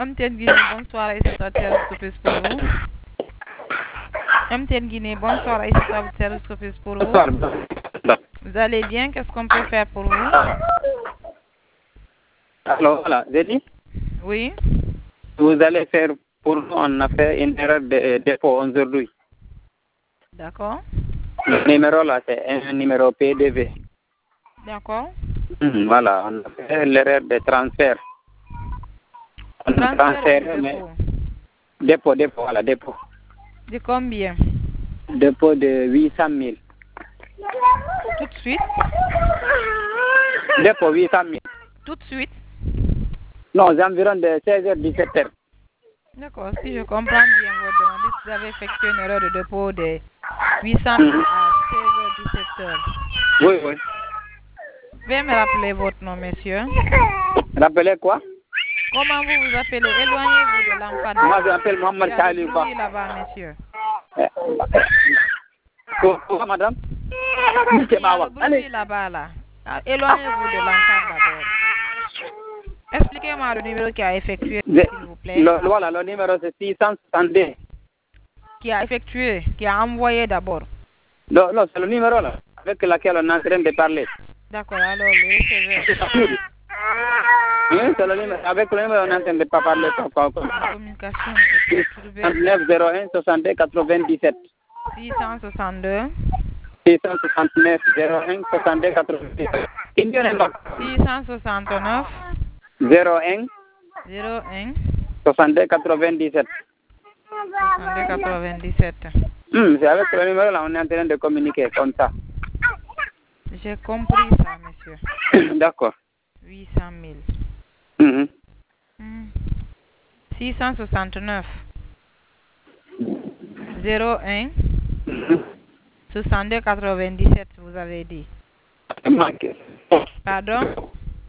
MTN Guinée, bonsoir, Aïssata, service pour vous. MTN Guinée, bonsoir, Aïssata, service pour vous. Bonsoir. Vous allez bien? Qu'est-ce qu'on peut faire pour vous? Alors voilà, j'ai dit, Oui. vous allez faire pour nous, on a fait une erreur de dépôt aujourd'hui. D'accord. Le numéro là, c'est un numéro PDV. D'accord. Voilà, on a fait l'erreur de transfert. On a transféré, mais dépôt, voilà, dépôt. De combien? Dépôt de 800 000. Tout de suite? Dépôt 800 000. Tout de suite? Non, c'est environ de 16h, 17h. D'accord, si je comprends bien votre demande, vous avez effectué une erreur de dépôt de 800 000 à 16h, 17h. Oui, oui. Veuillez me rappeler votre nom, monsieur. Rappelez quoi? Comment vous vous appelez? Éloignez-vous de l'enfant. Moi, je m'appelle Mohamed Khalil. Oui, là-bas, monsieur. Quoi, madame? Allez. Là-bas, là. Éloignez-vous de l'enfant d'abord. Expliquez-moi le numéro qui a effectué, s'il vous plaît. Voilà, le numéro c'est 662. Qui a effectué, qui a envoyé d'abord. Non, c'est le numéro là, avec lequel on est en train de parler. D'accord, alors le receveur. Oui, c'est le numéro, avec le numéro on est en train de parler. La communication est perturbée. 69 01 62 97. 662. 669 01 62 97. 669. 01 01 62 97. 62 97. C'est avec le numéro là, on est en train de communiquer comme ça. J'ai compris ça, monsieur. D'accord. 800 000. 669. 01 62 97, vous avez dit. Pardon?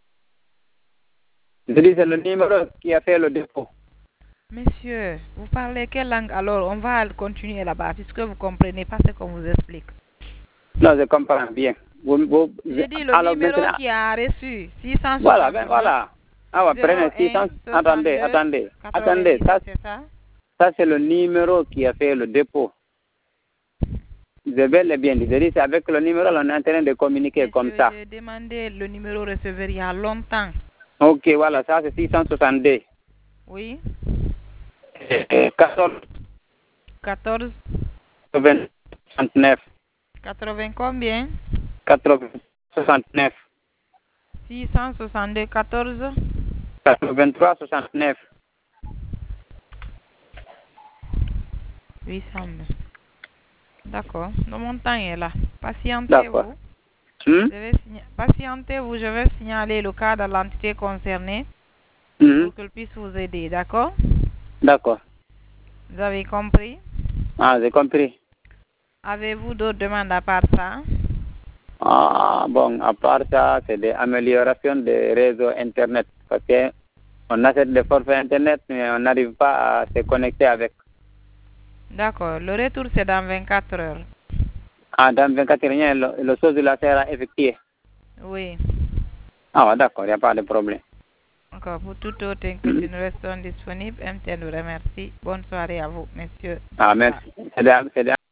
Je dis c'est le numéro qui a fait le dépôt. Monsieur, vous parlez quelle langue? Alors, on va continuer là-bas, puisque vous ne comprenez pas ce qu'on vous explique. Non, je comprends bien. J'ai dit le numéro maintenant, qui a reçu 660. Voilà, voilà. Ah ouais, prenez 600. Attendez. Ça, c'est le numéro qui a fait le dépôt. Je vais le bien dire. Je dis, c'est avec le numéro, on est en train de communiquer. Monsieur, comme ça. J'ai demandé le numéro receveur il y a longtemps. Ok, voilà, ça c'est 662. Oui. 14. 69. 80 combien? 69. 662 14. 83 69. 800. D'accord. Le montant est là. Patientez-vous. Patientez-vous, je vais signaler le cas de l'entité concernée pour qu'elle puisse vous aider, d'accord? D'accord. Vous avez compris? Ah, j'ai compris. Avez-vous d'autres demandes à part ça? Ah, bon, à part ça, c'est des améliorations des réseaux Internet. Parce qu'on achète des forfaits Internet, mais on n'arrive pas à se connecter avec. D'accord. Le retour, c'est dans 24 heures. Ah, dans 24 heures, le chose là sera effectué. Oui. Ah, d'accord, il n'y a pas de problème. Encore pour toute autre inquiétude, nous restons disponibles. MTN vous remercie. Bonne soirée à vous, messieurs. Ah, merci.